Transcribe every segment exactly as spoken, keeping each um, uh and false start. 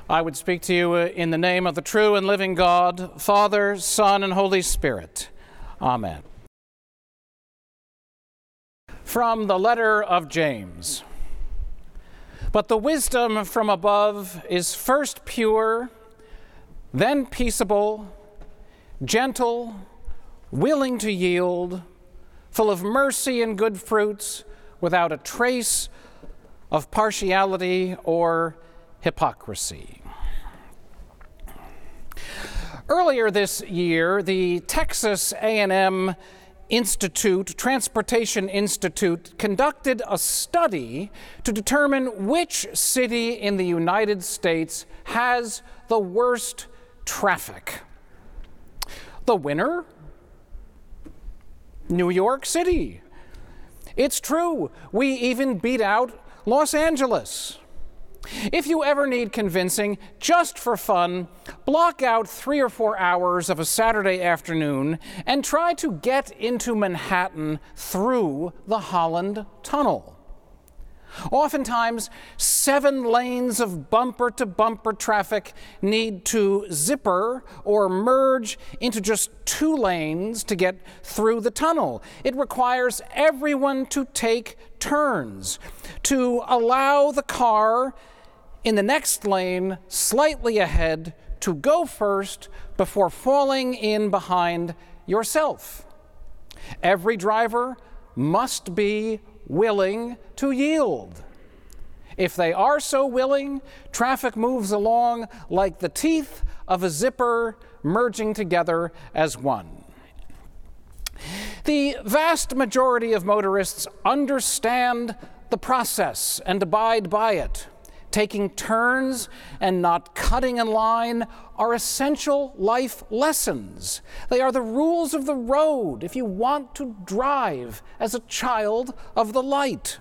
I would speak to you in the name of the true and living God, Father, Son, and Holy Spirit. Amen. From the letter of James. But the wisdom from above is first pure, then peaceable, gentle, willing to yield, full of mercy and good fruits, without a trace of partiality or hypocrisy. Earlier this year, the Texas A and M Institute, Transportation Institute, conducted a study to determine which city in the United States has the worst traffic. The winner? New York City. It's true, we even beat out Los Angeles. If you ever need convincing, just for fun, block out three or four hours of a Saturday afternoon and try to get into Manhattan through the Holland Tunnel. Oftentimes, seven lanes of bumper-to-bumper traffic need to zipper or merge into just two lanes to get through the tunnel. It requires everyone to take turns, to allow the car in the next lane slightly ahead to go first before falling in behind yourself. Every driver must be willing to yield. If they are so willing, traffic moves along like the teeth of a zipper merging together as one. The vast majority of motorists understand the process and abide by it. Taking turns and not cutting in line are essential life lessons. They are the rules of the road if you want to drive as a child of the light.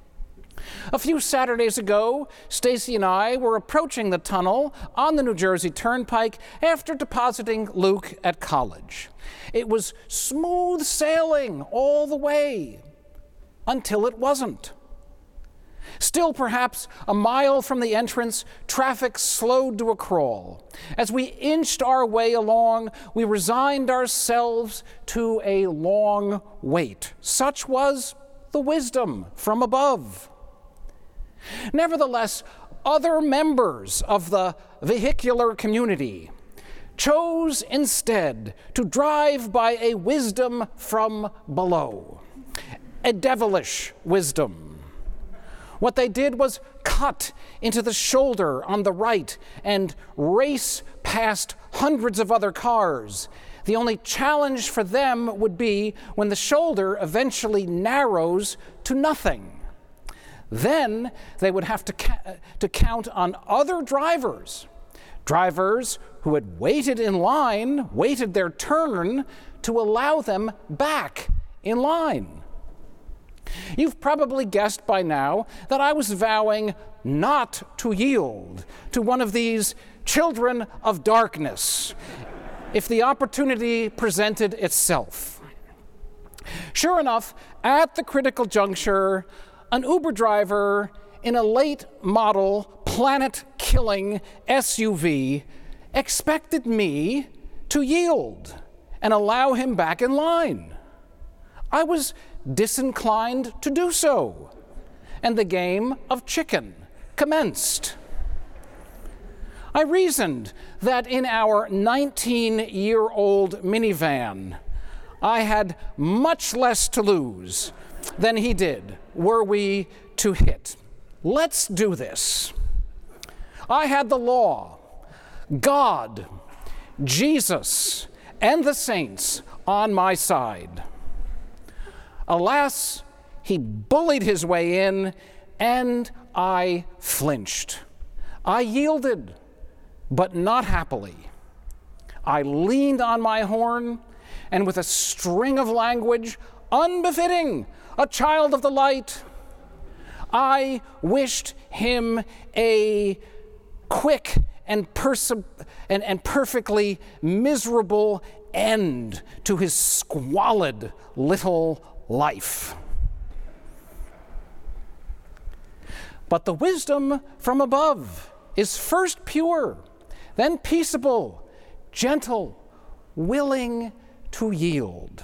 A few Saturdays ago, Stacy and I were approaching the tunnel on the New Jersey Turnpike after depositing Luke at college. It was smooth sailing all the way until it wasn't. Still, perhaps a mile from the entrance, traffic slowed to a crawl. As we inched our way along, we resigned ourselves to a long wait. Such was the wisdom from above. Nevertheless, other members of the vehicular community chose instead to drive by a wisdom from below, a devilish wisdom. What they did was cut into the shoulder on the right and race past hundreds of other cars. The only challenge for them would be when the shoulder eventually narrows to nothing. Then they would have to, ca- to count on other drivers, drivers who had waited in line, waited their turn, to allow them back in line. You've probably guessed by now that I was vowing not to yield to one of these children of darkness if the opportunity presented itself. Sure enough, at the critical juncture, an Uber driver in a late model, planet-killing S U V expected me to yield and allow him back in line. I was disinclined to do so, and the game of chicken commenced. I reasoned that in our nineteen-year-old minivan, I had much less to lose than he did were we to hit. Let's do this. I had the law, God, Jesus, and the saints on my side. Alas, he bullied his way in, and I flinched. I yielded, but not happily. I leaned on my horn, and with a string of language unbefitting a child of the light, I wished him a quick and, perse- and, and perfectly miserable end to his squalid little life. But the wisdom from above is first pure, then peaceable, gentle, willing to yield.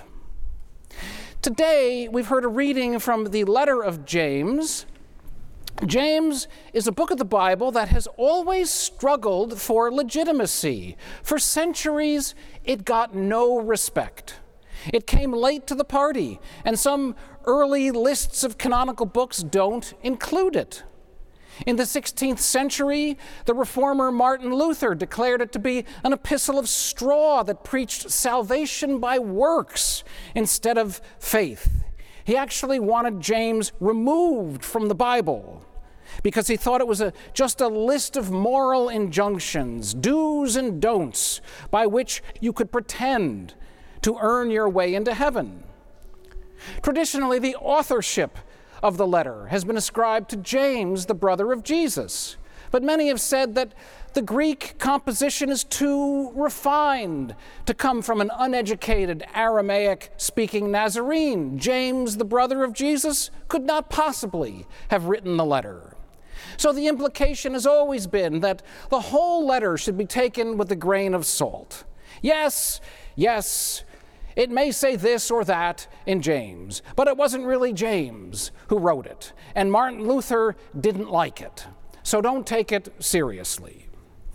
Today, we've heard a reading from the letter of James. James is a book of the Bible that has always struggled for legitimacy. For centuries, it got no respect. It came late to the party, and some early lists of canonical books don't include it. In the sixteenth century, the reformer Martin Luther declared it to be an epistle of straw that preached salvation by works instead of faith. He actually wanted James removed from the Bible because he thought it was a, just a list of moral injunctions, do's and don'ts, by which you could pretend to earn your way into heaven. Traditionally, the authorship of the letter has been ascribed to James, the brother of Jesus. But many have said that the Greek composition is too refined to come from an uneducated Aramaic-speaking Nazarene. James, the brother of Jesus, could not possibly have written the letter. So the implication has always been that the whole letter should be taken with a grain of salt. Yes, yes, it may say this or that in James, but it wasn't really James who wrote it, and Martin Luther didn't like it. So don't take it seriously.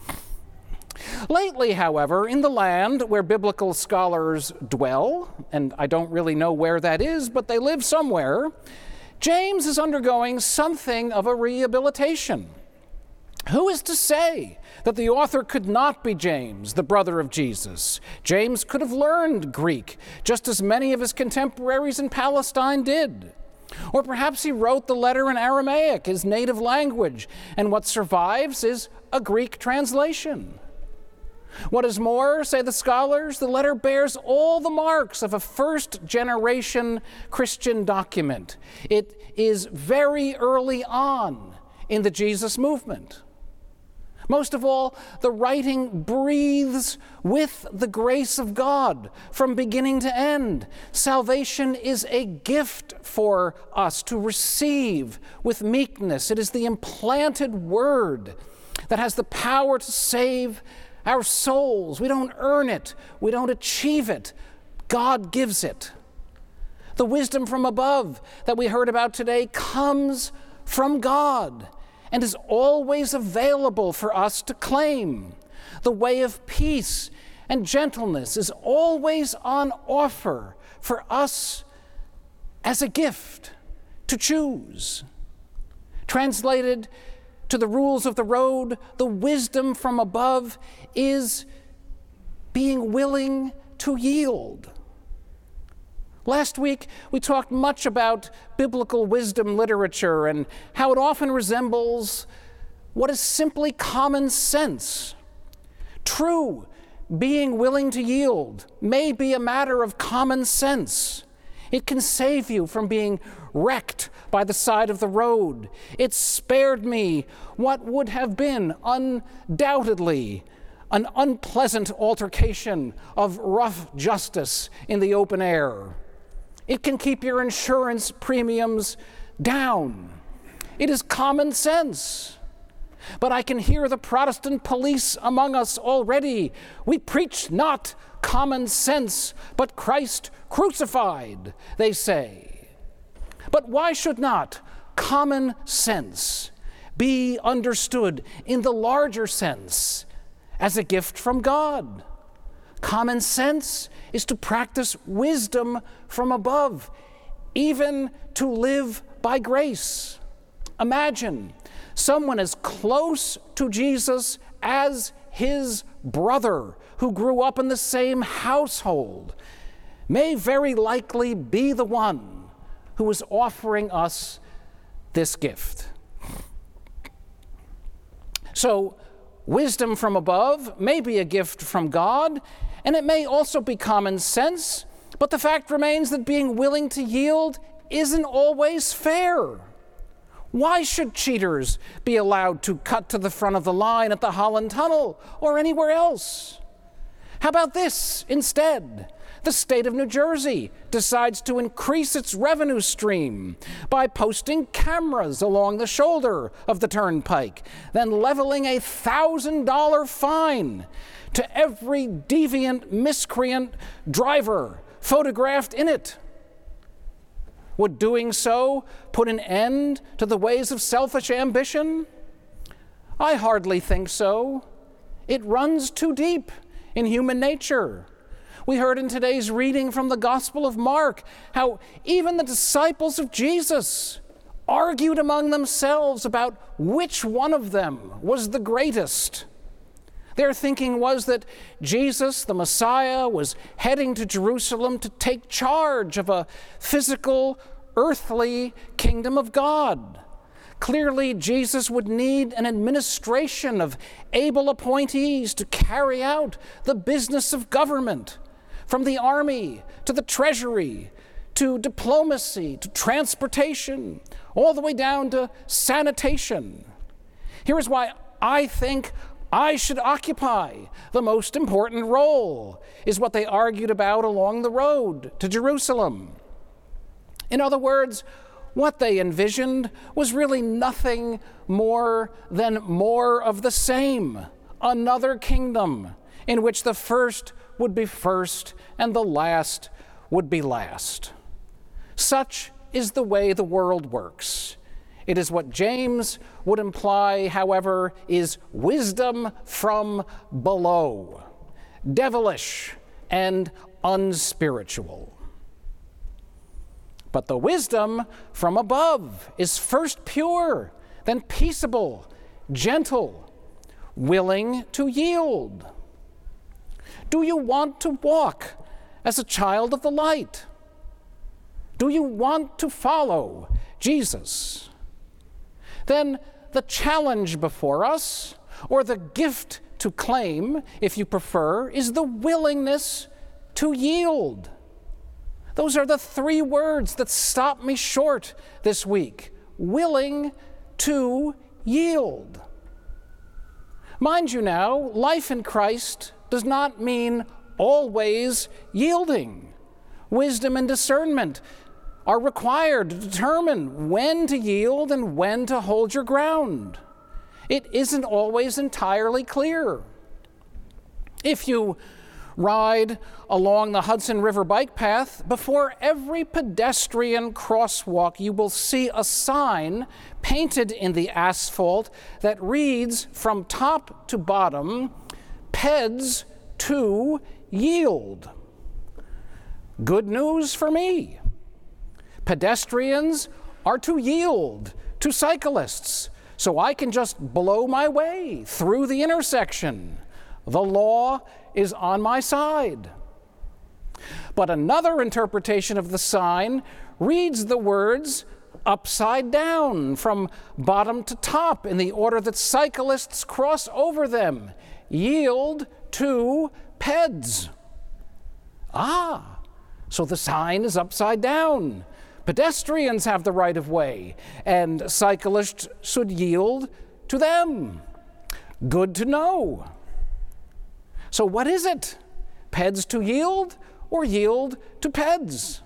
Lately, however, in the land where biblical scholars dwell, and I don't really know where that is, but they live somewhere, James is undergoing something of a rehabilitation. Who is to say that the author could not be James, the brother of Jesus? James could have learned Greek, just as many of his contemporaries in Palestine did. Or perhaps he wrote the letter in Aramaic, his native language, and what survives is a Greek translation. What is more, say the scholars, the letter bears all the marks of a first-generation Christian document. It is very early on in the Jesus movement. Most of all, the writing breathes with the grace of God from beginning to end. Salvation is a gift for us to receive with meekness. It is the implanted word that has the power to save our souls. We don't earn it. We don't achieve it. God gives it. The wisdom from above that we heard about today comes from God and is always available for us to claim. The way of peace and gentleness is always on offer for us as a gift to choose. Translated to the rules of the road, the wisdom from above is being willing to yield. Last week, we talked much about biblical wisdom literature and how it often resembles what is simply common sense. True, being willing to yield may be a matter of common sense. It can save you from being wrecked by the side of the road. It spared me what would have been undoubtedly an unpleasant altercation of rough justice in the open air. It can keep your insurance premiums down. It is common sense. But I can hear the Protestant police among us already. We preach not common sense, but Christ crucified, they say. But why should not common sense be understood in the larger sense as a gift from God? Common sense is to practice wisdom from above, even to live by grace. Imagine someone as close to Jesus as his brother, who grew up in the same household, may very likely be the one who is offering us this gift. So, wisdom from above may be a gift from God, and it may also be common sense, but the fact remains that being willing to yield isn't always fair. Why should cheaters be allowed to cut to the front of the line at the Holland Tunnel or anywhere else? How about this instead? the state of New Jersey decides to increase its revenue stream by posting cameras along the shoulder of the turnpike, then leveling a one thousand dollars fine to every deviant, miscreant driver photographed in it. Would doing so put an end to the ways of selfish ambition? I hardly think so. It runs too deep in human nature. We heard in today's reading from the Gospel of Mark how even the disciples of Jesus argued among themselves about which one of them was the greatest. Their thinking was that Jesus, the Messiah, was heading to Jerusalem to take charge of a physical, earthly kingdom of God. Clearly, Jesus would need an administration of able appointees to carry out the business of government, from the army to the treasury, to diplomacy, to transportation, all the way down to sanitation. Here is why I think I should occupy the most important role, is what they argued about along the road to Jerusalem. In other words, what they envisioned was really nothing more than more of the same, another kingdom in which the first would be first and the last would be last. Such is the way the world works. It is what James would imply, however, is wisdom from below, devilish and unspiritual. But the wisdom from above is first pure, then peaceable, gentle, willing to yield. Do you want to walk as a child of the light? Do you want to follow Jesus? Then the challenge before us, or the gift to claim, if you prefer, is the willingness to yield. Those are the three words that stop me short this week. Willing to yield. Mind you now, life in Christ does not mean always yielding. Wisdom and discernment are required to determine when to yield and when to hold your ground. It isn't always entirely clear. If you ride along the Hudson River bike path, before every pedestrian crosswalk you will see a sign painted in the asphalt that reads from top to bottom, P E D S to yield. Good news for me. Pedestrians are to yield to cyclists, so I can just blow my way through the intersection. The law is on my side. But another interpretation of the sign reads the words upside down from bottom to top in the order that cyclists cross over them. Yield to P E D S. Ah, so the sign is upside down. Pedestrians have the right of way, and cyclists should yield to them. Good to know. So what is it? P E D S to yield or yield to P E D S?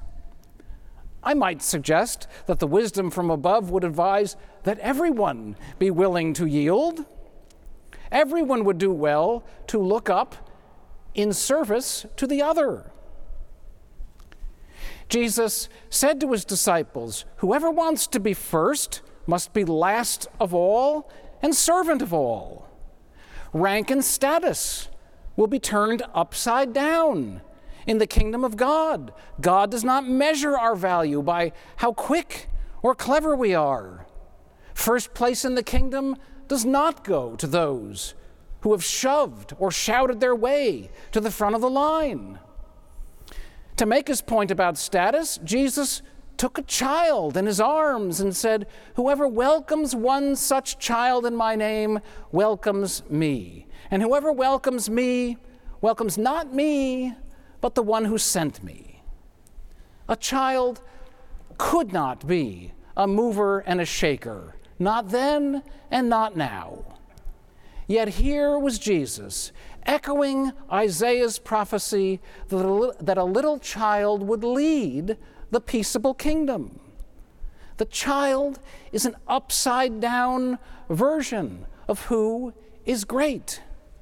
I might suggest that the wisdom from above would advise that everyone be willing to yield. Everyone would do well to look up in service to the other. Jesus said to his disciples, whoever wants to be first must be last of all and servant of all. Rank and status will be turned upside down in the kingdom of God. God does not measure our value by how quick or clever we are. First place in the kingdom does not go to those who have shoved or shouted their way to the front of the line. To make his point about status, Jesus took a child in his arms and said, whoever welcomes one such child in my name welcomes me. And whoever welcomes me welcomes not me, but the one who sent me. A child could not be a mover and a shaker, not then and not now. Yet here was Jesus, echoing Isaiah's prophecy that a little child would lead the peaceable kingdom. The child is an upside-down version of who is great.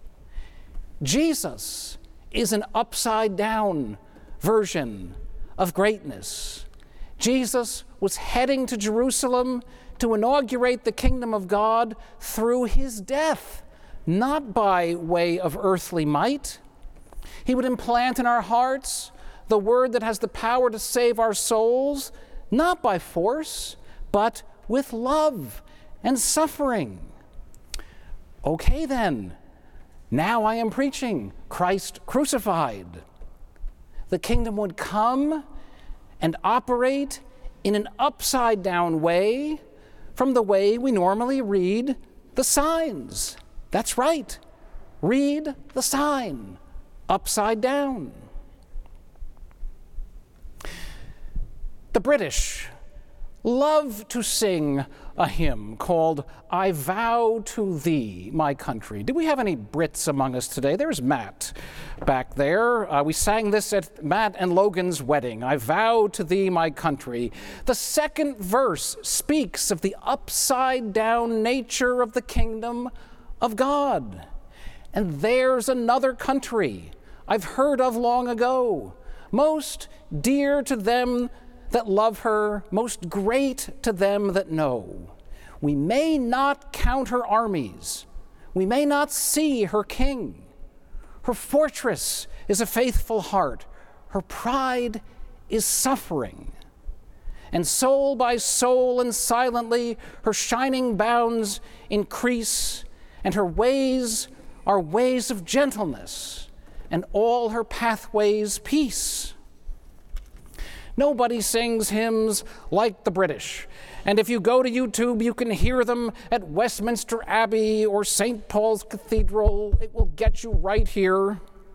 Jesus is an upside-down version of greatness. Jesus was heading to Jerusalem to inaugurate the kingdom of God through his death, not by way of earthly might. He would implant in our hearts the word that has the power to save our souls, not by force, but with love and suffering. Okay then, now I am preaching Christ crucified. The kingdom would come and operate in an upside-down way from the way we normally read the signs. That's right. Read the sign upside down. The British love to sing a hymn called I Vow to Thee, My Country. Do we have any Brits among us today? There's Matt back there. Uh, we sang this at Matt and Logan's wedding. I vow to thee, my country. The second verse speaks of the upside-down nature of the kingdom of God. And there's another country I've heard of long ago, most dear to them that love her, most great to them that know. We may not count her armies. We may not see her king. Her fortress is a faithful heart. Her pride is suffering. And soul by soul and silently her shining bounds increase, and her ways are ways of gentleness, and all her pathways peace. Nobody sings hymns like the British. And if you go to YouTube, you can hear them at Westminster Abbey or Saint Paul's Cathedral. It will get you right here.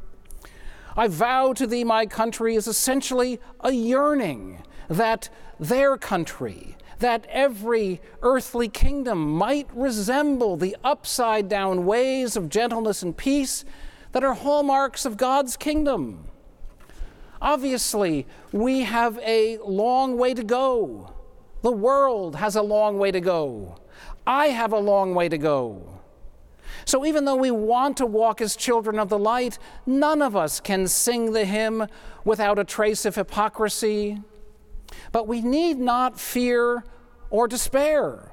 I vow to thee, my country, is essentially a yearning that their country, that every earthly kingdom might resemble the upside-down ways of gentleness and peace that are hallmarks of God's kingdom. Obviously, we have a long way to go. The world has a long way to go. I have a long way to go. So even though we want to walk as children of the light, none of us can sing the hymn without a trace of hypocrisy. But we need not fear or despair.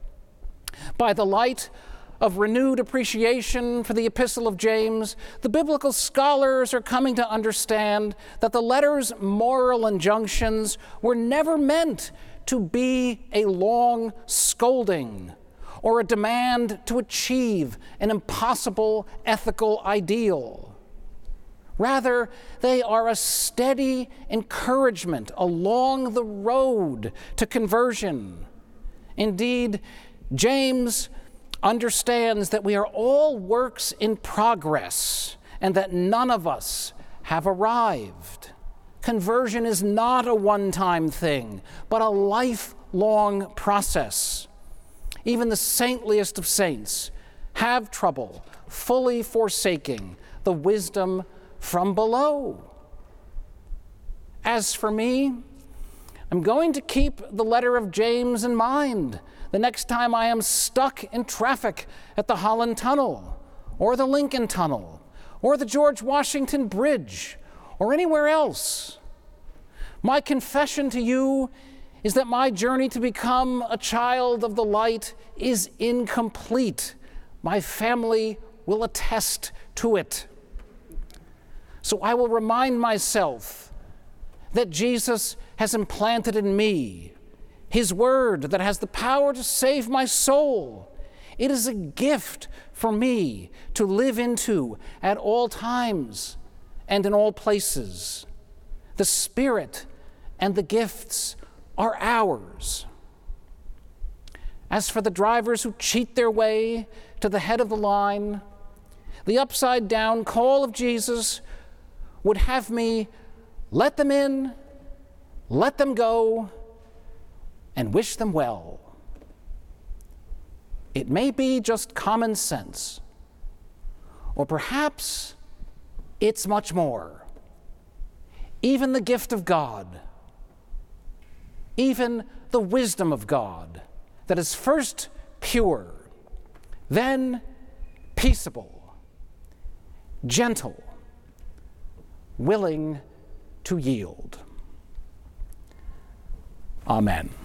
By the light of renewed appreciation for the Epistle of James, the biblical scholars are coming to understand that the letter's moral injunctions were never meant to be a long scolding or a demand to achieve an impossible ethical ideal. Rather, they are a steady encouragement along the road to conversion. Indeed, James understands that we are all works in progress and that none of us have arrived. Conversion is not a one-time thing, but a lifelong process. Even the saintliest of saints have trouble fully forsaking the wisdom from below. As for me, I'm going to keep the letter of James in mind the next time I am stuck in traffic at the Holland Tunnel, or the Lincoln Tunnel, or the George Washington Bridge, or anywhere else. My confession to you is that my journey to become a child of the light is incomplete. My family will attest to it. So I will remind myself that Jesus has implanted in me His word that has the power to save my soul. It is a gift for me to live into at all times and in all places. The Spirit and the gifts are ours. As for the drivers who cheat their way to the head of the line, the upside-down call of Jesus would have me let them in, let them go, and wish them well. It may be just common sense, Or perhaps it's much more. Even the gift of God, even the wisdom of God, that is first pure, then peaceable, gentle, willing to yield. Amen.